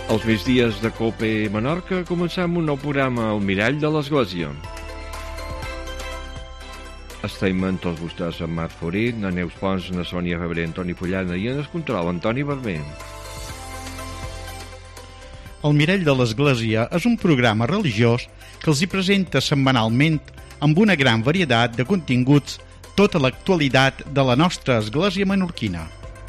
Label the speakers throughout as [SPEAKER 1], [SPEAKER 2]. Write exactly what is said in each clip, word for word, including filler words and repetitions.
[SPEAKER 1] Els migdies de Cope Menorca començam un nou programa al Mirall de l'Església. Estem amb tots vostès en Marc Florit, na Neus Pons, na Sònia Febrer, Antoni Pollana i en el control, Antoni Barber.
[SPEAKER 2] El Mirall de l'Església és un programa religiós que els hi presenta setmanalment amb una gran varietat de continguts tota l'actualitat de la nostra església menorquina.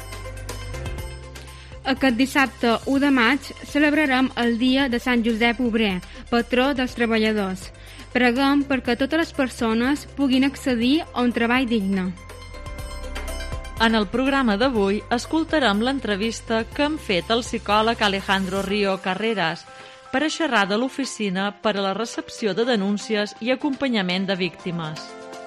[SPEAKER 3] Aquest dissabte u de maig celebrarem el dia de Sant Josep Obrer, patró dels treballadors. Preguem perquè totes les persones puguin accedir a un treball digne.
[SPEAKER 4] En el programa d'avui escoltarem l'entrevista que hem fet al psicòleg Alejandro Río Carreras per a xerrar de l'oficina per a la recepció de denúncies i acompanyament de víctimes.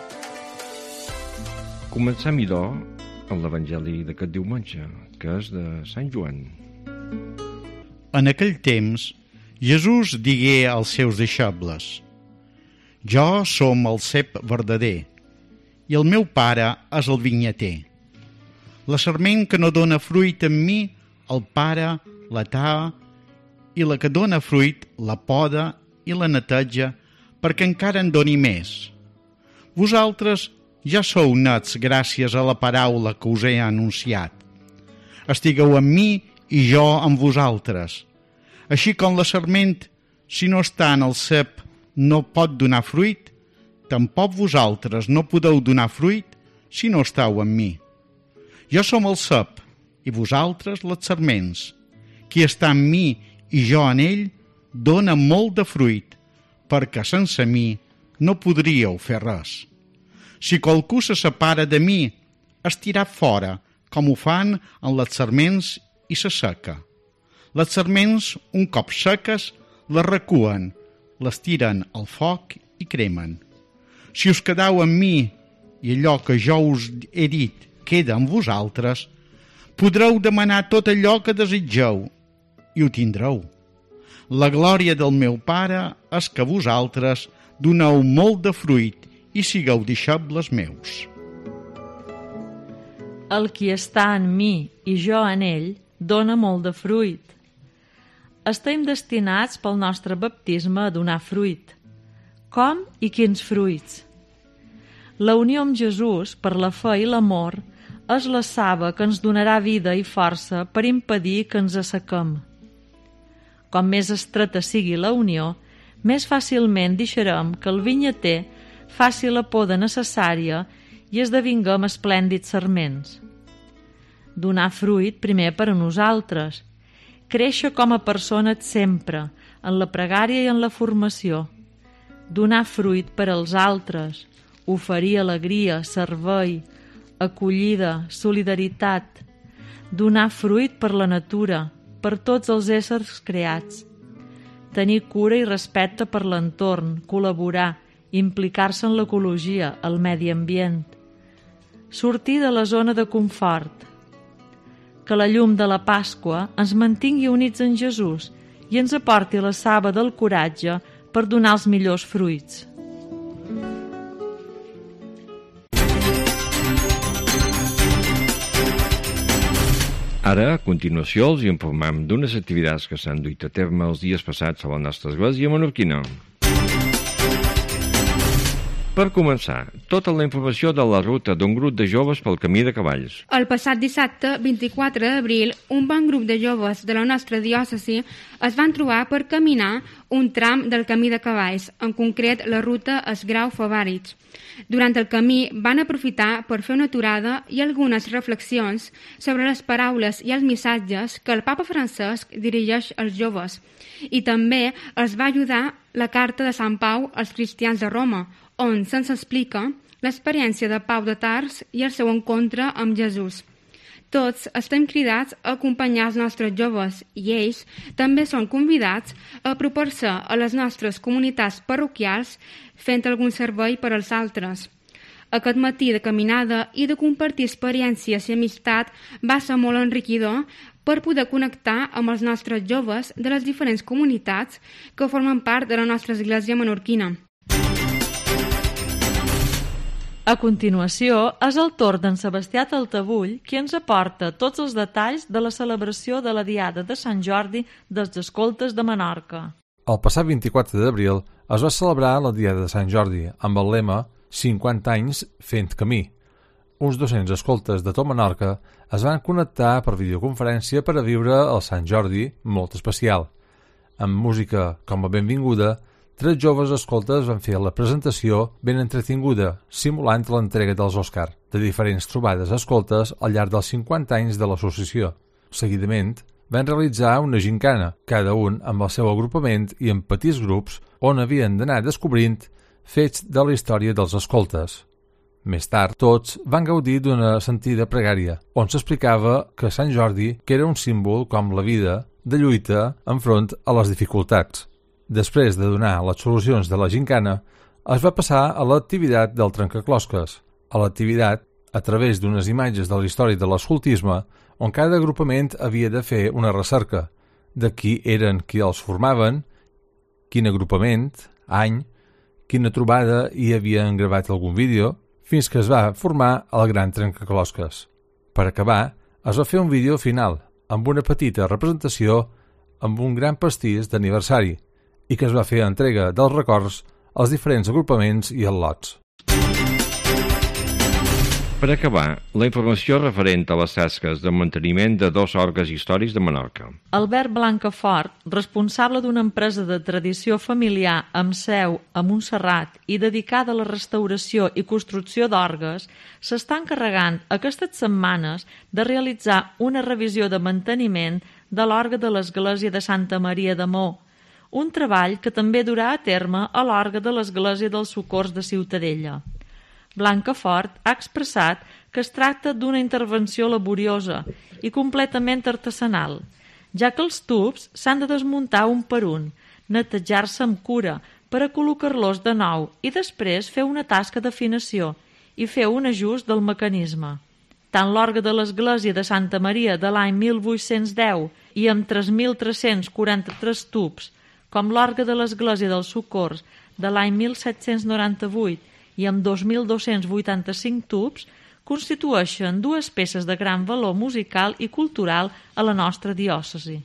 [SPEAKER 1] Comencem, idò, amb l'Evangeli d'aquest diumenge, que és de Sant Joan.
[SPEAKER 2] En aquell temps, Jesús digué als seus deixebles: Jo som el cep verdader, i el meu pare és el vinyater. La sarment que no dóna fruit en mi, el pare la talla, i la que dóna fruit la poda i la neteja perquè encara en doni més. Vosaltres ja sou nets gràcies a la paraula que us he anunciat. Estigueu amb mi i jo amb vosaltres. Així com la sarment, si no està en el cep, no pot donar fruit, tampoc vosaltres no podeu donar fruit si no esteu amb mi. Jo som el cep i vosaltres les sarments. Qui està amb mi i jo en ell dóna molt de fruit, perquè sense mi no podríeu fer res. Si qualcú se separa de mi, es tirà fora, com ho fan en les sarments i se seca. Les sarments, un cop seques, les recuen, les tiren al foc i cremen. Si us quedeu amb mi i allò que jo us he dit queda amb vosaltres, podreu demanar tot allò que desitgeu i ho tindreu. La glòria del meu Pare és que vosaltres doneu molt de fruit i sigueu deixebles meus.
[SPEAKER 4] El qui està en mi i jo en ell dóna molt de fruit. Estem destinats pel nostre baptisme a donar fruit. Com i quins fruits? La unió amb Jesús per la fe i l'amor és la saba que ens donarà vida i força per impedir que ens assequem. Com més estreta sigui la unió, més fàcilment deixarem que el vinyater faci la poda necessària i esdevinguem esplèndids sarments. Donar fruit primer per a nosaltres, créixer com a persones sempre, en la pregària i en la formació, donar fruit per als altres, oferir alegria, servei, acollida, solidaritat, donar fruit per la natura, per tots els éssers creats, tenir cura i respecte per l'entorn, col·laborar, implicar-se en l'ecologia, el medi ambient, sortir de la zona de confort, que la llum de la Pasqua ens mantingui units en Jesús i ens aporti la saba del coratge per donar els millors fruits.
[SPEAKER 1] Ara, a continuació, els informem d'unes activitats que s'han duit a terme els dies passats a la nostra església menorquina. Per començar, tota la informació de la ruta d'un grup de joves pel Camí de Cavalls.
[SPEAKER 3] El passat dissabte, vint-i-quatre d'abril, un bon grup de joves de la nostra diòcesi es van trobar per caminar un tram del Camí de Cavalls, en concret la ruta Esgrau-Favaritx. Durant el camí van aprofitar per fer una aturada i algunes reflexions sobre les paraules i els missatges que el papa Francesc dirigeix als joves i també els va ajudar la carta de Sant Pau als cristians de Roma, on se'ns explica l'experiència de Pau de Tars i el seu encontre amb Jesús. Tots estem cridats a acompanyar els nostres joves i ells també són convidats a apropar-se a les nostres comunitats parroquials fent algun servei per als altres. Aquest matí de caminada i de compartir experiències i amistat va ser molt enriquidor per poder connectar amb els nostres joves de les diferents comunitats que formen part de la nostra església menorquina.
[SPEAKER 4] A continuació, és el torn d'en Sebastià Taltabull qui ens aporta tots els detalls de la celebració de la Diada de Sant Jordi dels Escoltes de Menorca.
[SPEAKER 5] El passat vint-i-quatre d'abril es va celebrar la Diada de Sant Jordi amb el lema cinquanta anys fent camí. Uns dos-cents escoltes de tot Menorca es van connectar per videoconferència per a viure el Sant Jordi molt especial. Amb música com a benvinguda, tres joves escoltes van fer la presentació ben entretinguda, simulant l'entrega dels Òscar, de diferents trobades escoltes al llarg dels cinquanta anys de l'associació. Seguidament, van realitzar una gincana, cada un amb el seu agrupament i en petits grups on havien d'anar descobrint fets de la història dels escoltes. Més tard, tots van gaudir d'una sentida pregària, on s'explicava que Sant Jordi que era un símbol com la vida de lluita enfront a les dificultats. Després de donar les solucions de la gincana, es va passar a l'activitat del trencaclosques. A l'activitat, a través d'unes imatges de la història de l'escoltisme, on cada agrupament havia de fer una recerca de qui eren qui els formaven, quin agrupament, any, quina trobada hi havien gravat algun vídeo, fins que es va formar el gran trencaclosques. Per acabar, es va fer un vídeo final, amb una petita representació amb un gran pastís d'aniversari, i que es va fer entrega dels records als diferents agrupaments i als lots.
[SPEAKER 1] Per acabar, la informació referent a les tasques de manteniment de dos orgues històrics de Menorca.
[SPEAKER 4] Albert Blancafort, responsable d'una empresa de tradició familiar amb seu a Montserrat i dedicada a la restauració i construcció d'orgues, s'està encarregant aquestes setmanes de realitzar una revisió de manteniment de l'orgue de l'església de Santa Maria de Mó, un treball que també durà a terme a l'orgue de l'església dels Socors de Ciutadella. Blancafort ha expressat que es tracta d'una intervenció laboriosa i completament artesanal, ja que els tubs s'han de desmuntar un per un, netejar-se amb cura per a col·locar-los de nou i després fer una tasca d'afinació i fer un ajust del mecanisme. Tant l'orgue de l'església de Santa Maria de l'any mil vuit-cents deu i amb tres mil tres-cents quaranta-tres tubs, com l'orgue de l'església dels Socors de l'any mil set-cents noranta-vuit i amb dos mil dos-cents vuitanta-cinc tubs, constitueixen dues peces de gran valor musical i cultural a la nostra diòcesi.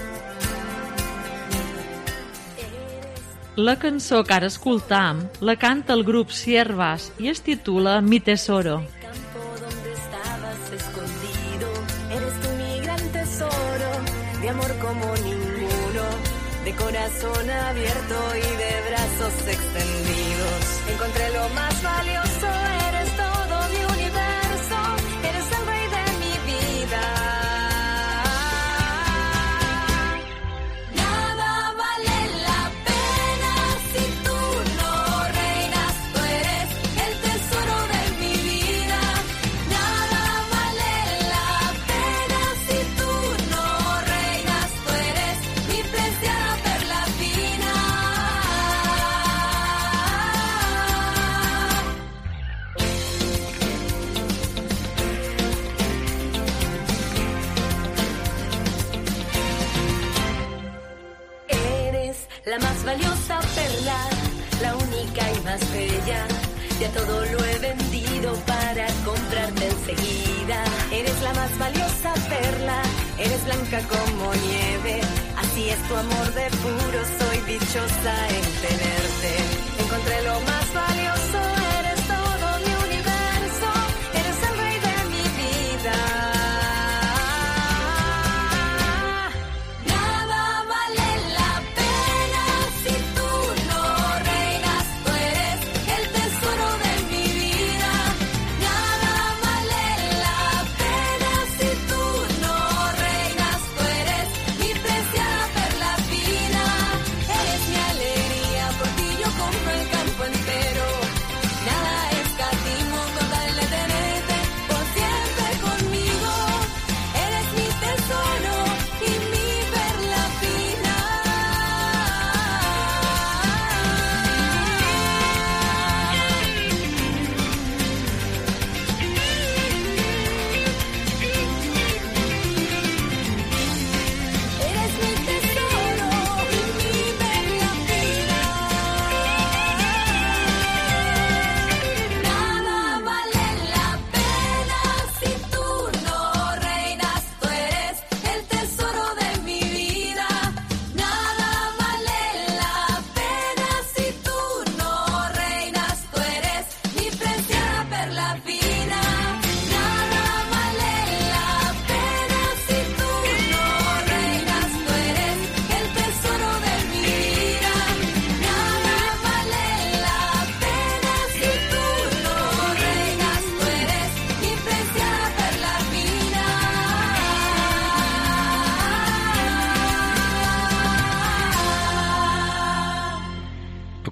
[SPEAKER 4] La cançó que ara escoltam la canta el grup Siervas i es titula Mi Tesoro.
[SPEAKER 6] De amor como ninguno, de corazón abierto y de brazos extendidos. Encontré lo más valioso, eres todo mi universo, eres el rey de mi vida. Nada vale la pena si tú no reinas, tú eres el tesoro de mi vida. Nada vale la pena si tú no reinas, tú eres mi preciada perla fina. Eres la más valiosa perla, la única y más bella. Ya todo lo he vendido para comprarte enseguida. Eres la más valiosa perla, eres blanca como nieve. Así es tu amor de puro, soy dichosa en tenerte. Encontré lo más valioso, eres todo mi universo, eres el rey de mi vida. Nada vale la pena si tú no reinas, tú eres el tesoro de mi vida. Nada vale la pena si tú no reinas, tú eres mi preciada perla fina. Eres mi alegría, por ti yo compro el campo entero.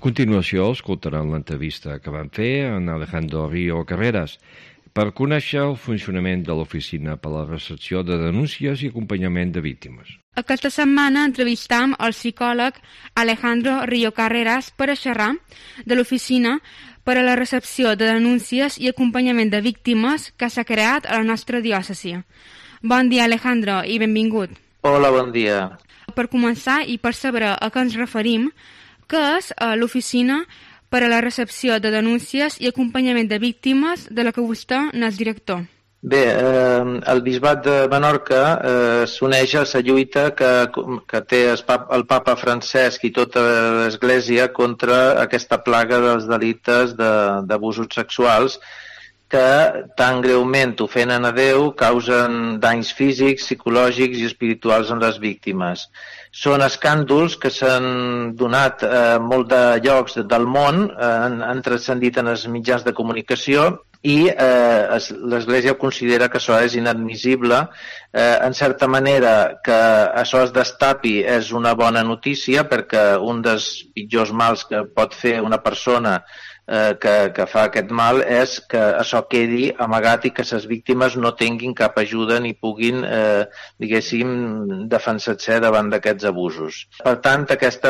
[SPEAKER 1] continuació escoltaran l'entrevista que van fer en Alejandro Río Carreras per conèixer el funcionament de l'Oficina per a la Recepció de Denúncies i Acompanyament de Víctimes.
[SPEAKER 3] Aquesta setmana entrevistam el psicòleg Alejandro Río Carreras per a xerrar de l'Oficina per a la Recepció de Denúncies i Acompanyament de Víctimes que s'ha creat a la nostra diòcesi. Bon dia, Alejandro, i benvingut.
[SPEAKER 7] Hola, bon dia.
[SPEAKER 3] Per començar i per saber a què ens referim, què és l'Oficina per a la Recepció de Denúncies i Acompanyament de Víctimes de la que vostè n'és director?
[SPEAKER 7] Bé, eh, el Bisbat de Menorca eh, s'uneix a la lluita que, que té el papa, el papa Francesc i tota l'Església contra aquesta plaga dels delictes d'abusos sexuals que tan greument ofenen a Déu, causen danys físics, psicològics i espirituals en les víctimes. Són escàndols que s'han donat a eh, molt de llocs del món, eh, han, han transcendit en els mitjans de comunicació i eh, l'Església considera que això és inadmissible. Eh, en certa manera que això es destapi és una bona notícia perquè un dels pitjors mals que pot fer una persona Eh, que, que fa aquest mal és que això quedi amagat i que les víctimes no tinguin cap ajuda ni puguin, eh, diguéssim, defensar-se davant d'aquests abusos. Per tant, aquesta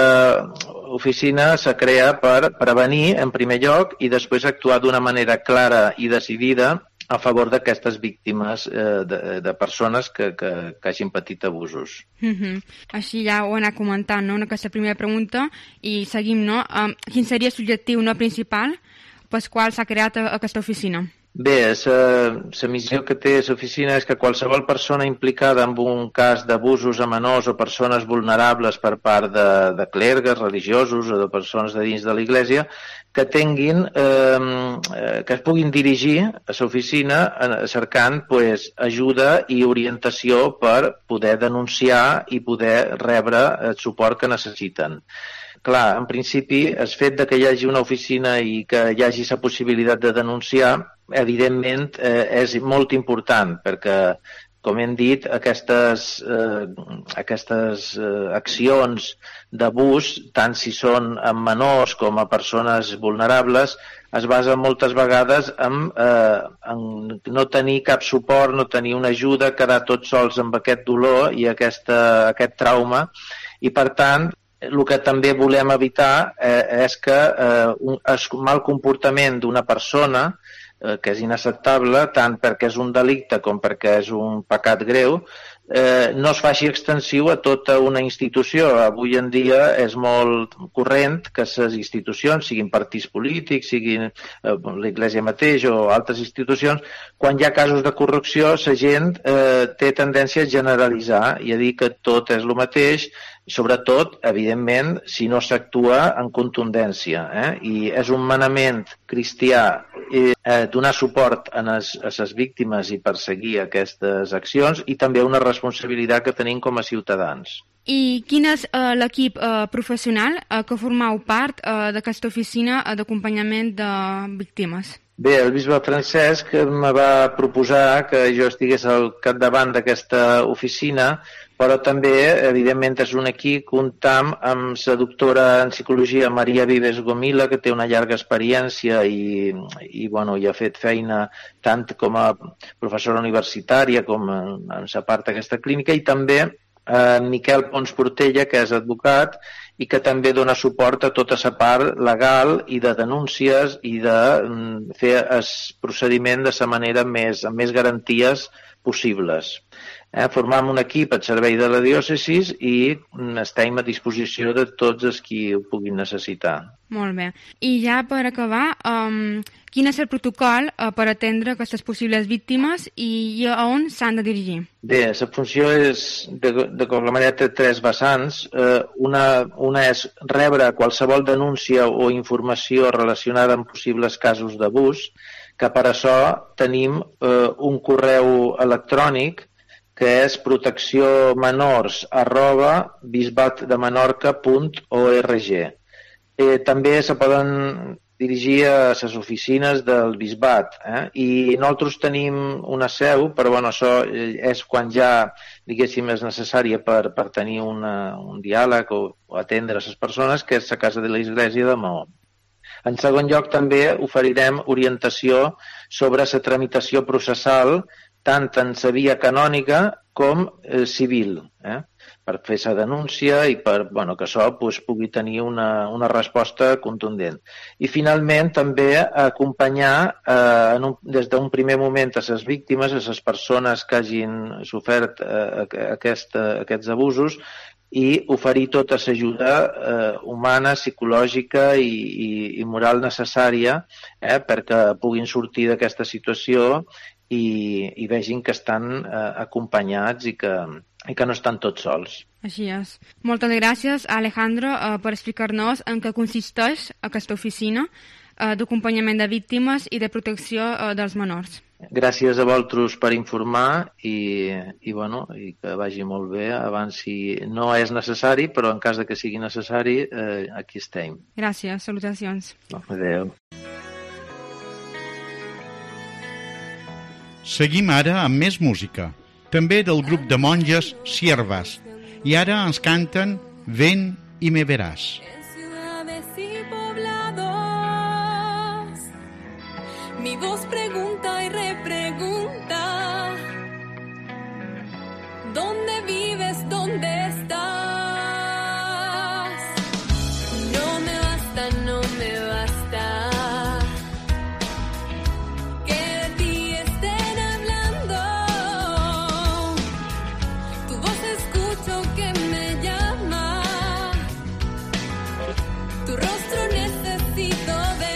[SPEAKER 7] oficina se crea per prevenir, en primer lloc, i després actuar d'una manera clara i decidida a favor d'aquestes víctimes eh, de, de persones que, que, que hagin patit abusos.
[SPEAKER 3] Mm-hmm. Així ja ho anat comentant, no?, en aquesta primera pregunta, i seguim, no? Um, quin seria l'objectiu no principal pel qual s'ha creat aquesta oficina?
[SPEAKER 7] Bé, la missió que té l'oficina és que qualsevol persona implicada en un cas d'abusos a menors o persones vulnerables per part de, de clergues, religiosos o de persones de dins de l'Església que tinguin, eh, que es puguin dirigir a l'oficina cercant pues, ajuda i orientació per poder denunciar i poder rebre el suport que necessiten. Clar, en principi, el fet de que hi hagi una oficina i que hi hagi la possibilitat de denunciar, evidentment, eh, és molt important, perquè, com hem dit, aquestes, eh, aquestes eh, accions d'abús, tant si són a menors com a persones vulnerables, es basen moltes vegades en, eh, en no tenir cap suport, no tenir una ajuda, quedar tots sols amb aquest dolor i aquesta, aquest trauma, i per tant, el que també volem evitar eh, és que eh, un, el mal comportament d'una persona, eh, que és inacceptable, tant perquè és un delicte com perquè és un pecat greu, eh, no es faci extensiu a tota una institució. Avui en dia és molt corrent que les institucions, siguin partits polítics, siguin eh, l'Església mateix o altres institucions, quan hi ha casos de corrupció, la gent eh, té tendència a generalitzar i a dir que tot és el mateix, sobretot, evidentment, si no s'actua en contundència. Eh? I és un manament cristià eh, donar suport a les, a les víctimes i perseguir aquestes accions i també una responsabilitat que tenim com a ciutadans.
[SPEAKER 3] I quin és eh, l'equip eh, professional eh, que formeu part eh, d'aquesta oficina d'acompanyament de víctimes?
[SPEAKER 7] Bé, el bisbe Francesc em va proposar que jo estigués al capdavant d'aquesta oficina, però també, evidentment, és un equip comptam amb la doctora en psicologia Maria Vives Gomila, que té una llarga experiència i, i, bueno, i ha fet feina tant com a professora universitària com en, en la part d'aquesta clínica, i també eh, Miquel Pons Portella, que és advocat i que també dona suport a tota la part legal i de denúncies i de mm, fer el procediment de la manera més, amb més garanties possibles. Eh, formam un equip al servei de la diòcesi i estem a disposició de tots els qui ho puguin necessitar.
[SPEAKER 3] Molt bé. I ja per acabar, um, quin és el protocol uh, per atendre aquestes possibles víctimes i, i a on s'han de dirigir?
[SPEAKER 7] Bé, la funció és, de, de qualsevol manera, té tres vessants. Eh, una, una és rebre qualsevol denúncia o informació relacionada amb possibles casos d'abús, que per això tenim eh, un correu electrònic que és proteccionmenors arroba bisbatdemenorca punt org. Eh, també se poden dirigia a les oficines del bisbat. Eh? I nosaltres tenim una seu, però bueno, això és quan ja, diguéssim, és necessària per, per tenir una, un diàleg o, o atendre a les persones, que és la Casa de l'Església de Maó. En segon lloc, també oferirem orientació sobre la tramitació processal, tant en la via canònica com eh, civil, eh? per fer la denúncia i per bueno, que això pues, pugui tenir una, una resposta contundent. I finalment també acompanyar eh, en un, des d'un primer moment a les víctimes, a les persones que hagin sofert eh, aquest, aquests abusos, i oferir tota l'ajuda eh, humana, psicològica i, i, i moral necessària eh, perquè puguin sortir d'aquesta situació i, i vegin que estan eh, acompanyats i que, i que no estan tots sols.
[SPEAKER 3] Així és. Moltes gràcies, Alejandro, eh, per explicar-nos en què consisteix aquesta oficina eh, d'acompanyament de víctimes i de protecció eh, dels menors.
[SPEAKER 7] Gràcies a vosaltres per informar i, i, bueno, i que vagi molt bé abans si no és necessari, però en cas de que sigui necessari, eh, aquí estem.
[SPEAKER 3] Gràcies, salutacions.
[SPEAKER 7] Adéu.
[SPEAKER 2] Seguim ara amb més música, també del grup de monges Siervas, i ara ens canten Ven y me verás.
[SPEAKER 6] Mi voz pregunta y repregunta, ¿dónde vives? ¿Dónde estás? No me basta, no me basta que de ti estén hablando. Tu voz escucho que me llama, tu rostro necesito ver.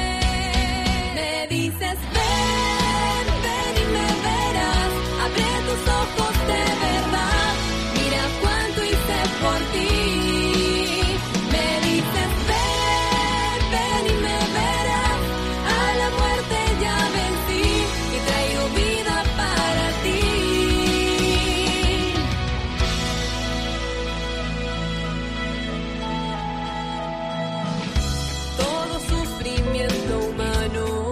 [SPEAKER 6] Dices ven, ven y me verás, abre tus ojos de verdad, mira cuánto hice por ti. Me dices ven, ven y me verás, a la muerte ya vencí y traigo vida para ti. Todo sufrimiento humano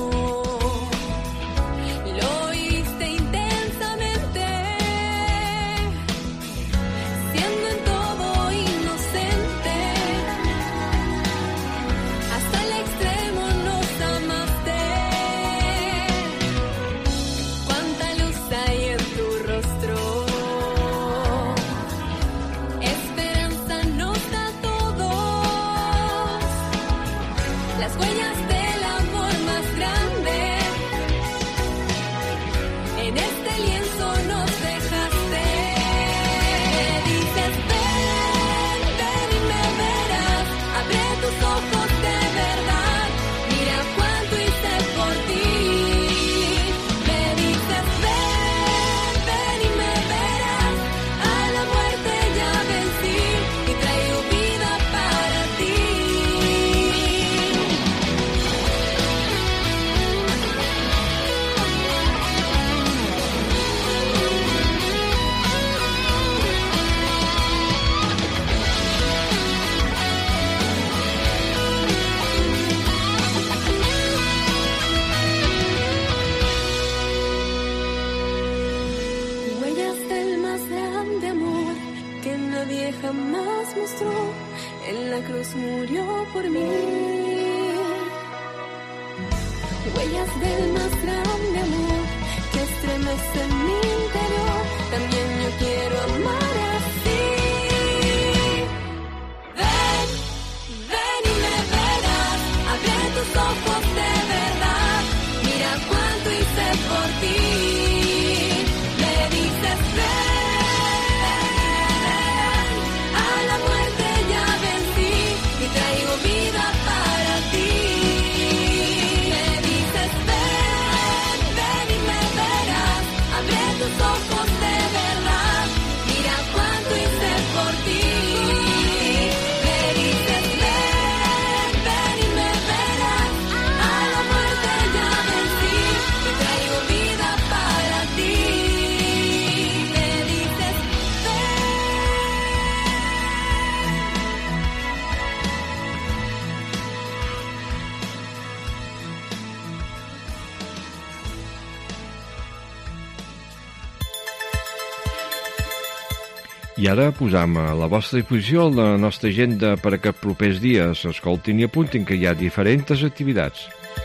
[SPEAKER 6] jamás mostró, en la cruz murió por mí. Huellas del más grande amor que estremecen mi interior, también yo quiero amar así. Ven, ven y me verás, abre tus ojos de verdad, mira cuánto hice por ti. Me dices ven, traigo vida para ti. Me dices ven, ven y me verás, abre tus ojos de verdad,
[SPEAKER 1] I ara posam a la vostra disposició la nostra agenda per a que propers dies escoltin i apuntin que hi ha diferents activitats.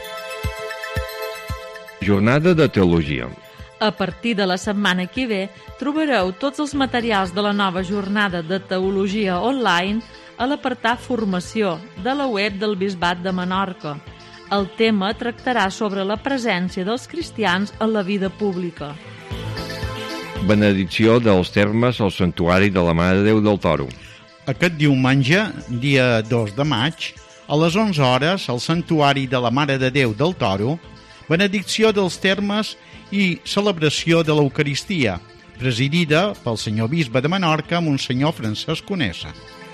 [SPEAKER 1] Jornada de Teologia.
[SPEAKER 4] A partir de la setmana que ve trobareu tots els materials de la nova jornada de Teologia online a l'apartat Formació de la web del Bisbat de Menorca. El tema tractarà sobre la presència dels cristians en la vida pública.
[SPEAKER 1] Benedicció dels termes al Santuari de la Mare de Déu del Toro.
[SPEAKER 2] Aquest diumenge, dia dos de maig, a les onze hores, al Santuari de la Mare de Déu del Toro, benedicció dels termes i celebració de l'Eucaristia, presidida pel senyor bisbe de Menorca, Monsenyor Francesc Conesa.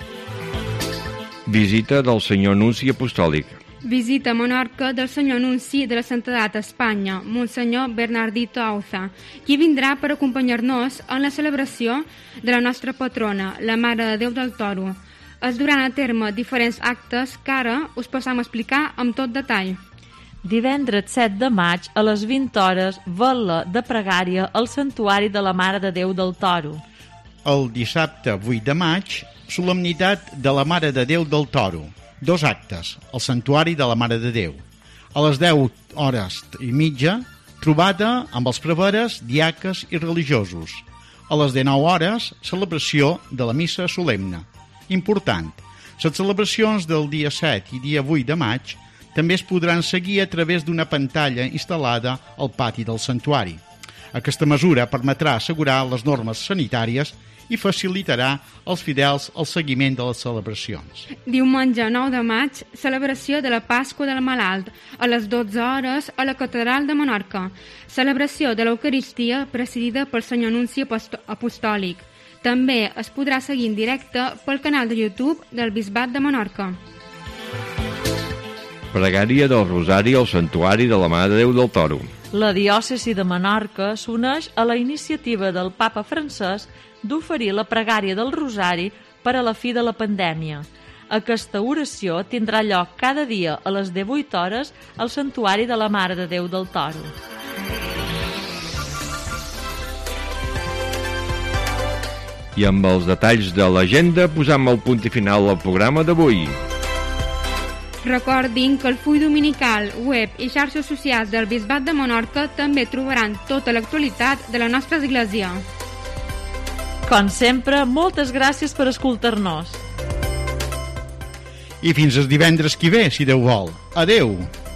[SPEAKER 1] Visita del senyor Nunci Apostòlic.
[SPEAKER 3] Visita a Menorca del senyor Nunci de la Santedat a Espanya, Monsenyor Bernardito Auza, qui vindrà per acompanyar-nos en la celebració de la nostra patrona, la Mare de Déu del Toro. Es duran a terme diferents actes que ara us passam a explicar amb tot detall.
[SPEAKER 4] Divendres set de maig a les vint hores, vetlla de pregària al Santuari de la Mare de Déu del Toro.
[SPEAKER 2] El dissabte vuit de maig, solemnitat de la Mare de Déu del Toro. Dos actes, al Santuari de la Mare de Déu. A les deu hores i mitja, trobada amb els preveres, diaques i religiosos. A les dinou hores, celebració de la missa solemne. Important, les celebracions del dia set i dia vuit de maig també es podran seguir a través d'una pantalla instal·lada al pati del santuari. Aquesta mesura permetrà assegurar les normes sanitàries i facilitarà als fidels el seguiment de les celebracions.
[SPEAKER 3] Diumenge nou de maig, celebració de la Pasqua del Malalt, a les dotze hores a la Catedral de Menorca. Celebració de l'Eucaristia presidida pel senyor Nunci Apostòlic. També es podrà seguir en directe pel canal de YouTube del Bisbat de Menorca.
[SPEAKER 1] Pregària del Rosari al Santuari de la Mare de Déu del Toro.
[SPEAKER 4] La diòcesi de Menorca s'uneix a la iniciativa del Papa Francesc d'oferir la pregària del Rosari per a la fi de la pandèmia. Aquesta oració tindrà lloc cada dia a les divuit hores al Santuari de la Mare de Déu del Toro.
[SPEAKER 1] I amb els detalls de l'agenda posam el punt i final al programa d'avui.
[SPEAKER 3] Recordin que el full dominical, web i xarxes socials del Bisbat de Menorca també trobaran tota l'actualitat de la nostra església.
[SPEAKER 4] Com sempre, moltes gràcies per escoltar-nos.
[SPEAKER 2] I fins el divendres que ve, si Déu vol. Adeu!